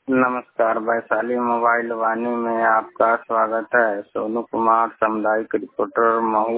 नमस्कार, वैशाली मोबाइल वाणी में आपका स्वागत है। सोनू कुमार, सामुदायिक रिपोर्टर,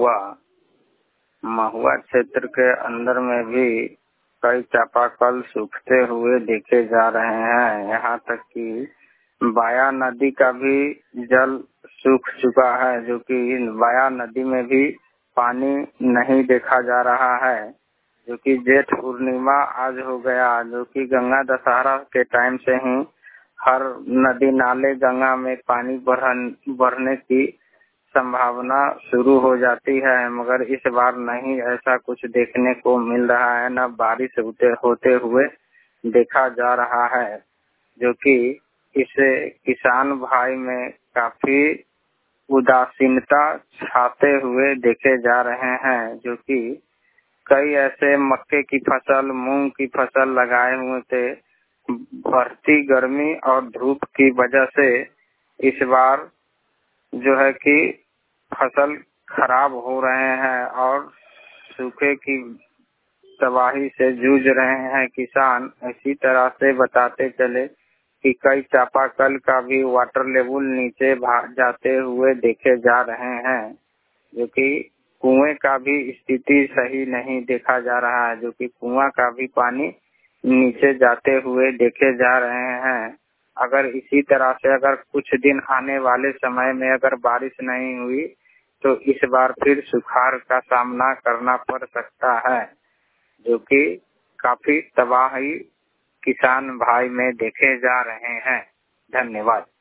महुआ क्षेत्र के अंदर में भी कई चापाकल सूखते हुए देखे जा रहे हैं। यहाँ तक कि बाया नदी का भी जल सूख चुका है, जो कि बाया नदी में भी पानी नहीं देखा जा रहा है। जो कि जेठ पूर्णिमा आज हो गया, जो कि गंगा दशहरा के टाइम से ही हर नदी नाले गंगा में पानी बढ़ने की संभावना शुरू हो जाती है, मगर इस बार नहीं ऐसा कुछ देखने को मिल रहा है। न बारिश होते हुए देखा जा रहा है, जो कि इससे किसान भाई में काफी उदासीनता छाते हुए देखे जा रहे हैं। जो कि कई ऐसे मक्के की फसल, मूंग की फसल लगाए हुए थे, बढ़ती गर्मी और धूप की वजह से इस बार जो है कि फसल खराब हो रहे हैं और सूखे की तबाही से जूझ रहे हैं किसान। इसी तरह से बताते चले कि कई चापाकल का भी वाटर लेवल नीचे जाते हुए देखे जा रहे हैं, जो कि कुएं का भी स्थिति सही नहीं देखा जा रहा है, जो कि कुआं का भी पानी नीचे जाते हुए देखे जा रहे हैं। अगर इसी तरह से अगर कुछ दिन आने वाले समय में अगर बारिश नहीं हुई तो इस बार फिर सुखाड़ का सामना करना पड़ सकता है, जो कि काफी तबाही किसान भाई में देखे जा रहे हैं। धन्यवाद।